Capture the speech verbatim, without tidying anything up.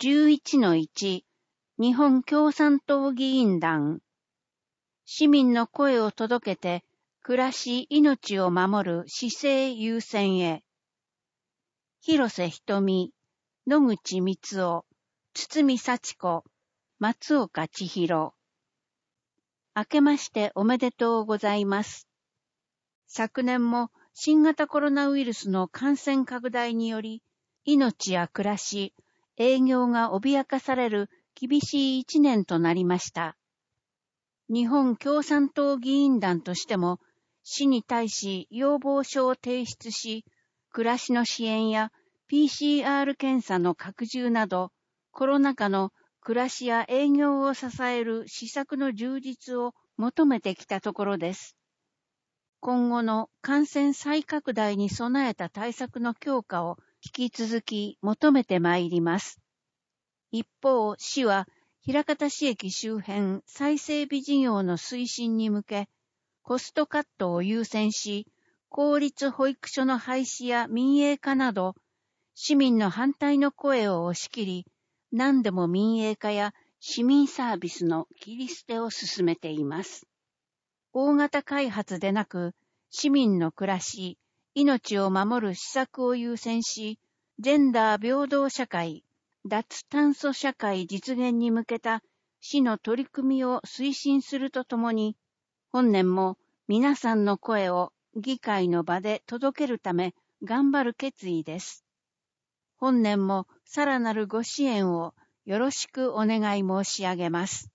じゅういちのいち 日本共産党議員団市民の声を届けて暮らし命を守る市政優先へ広瀬瞳、野口光雄、堤幸子、松岡千尋明けましておめでとうございます。昨年も新型コロナウイルスの感染拡大により命や暮らし、営業が脅かされる厳しい一年となりました。日本共産党議員団としても、市に対し要望書を提出し、暮らしの支援や ピーシーアール 検査の拡充など、コロナ禍の暮らしや営業を支える施策の充実を求めてきたところです。今後の感染再拡大に備えた対策の強化を引き続き求めてまいります。一方、市は枚方市駅周辺再整備事業の推進に向け、コストカットを優先し、公立保育所の廃止や民営化など、市民の反対の声を押し切り、何でも民営化や市民サービスの切り捨てを進めています。大型開発でなく、市民の暮らし、命を守る施策を優先し、ジェンダー平等社会、脱炭素社会実現に向けた市の取り組みを推進するとともに、本年も皆さんの声を議会の場で届けるため頑張る決意です。本年もさらなるご支援をよろしくお願い申し上げます。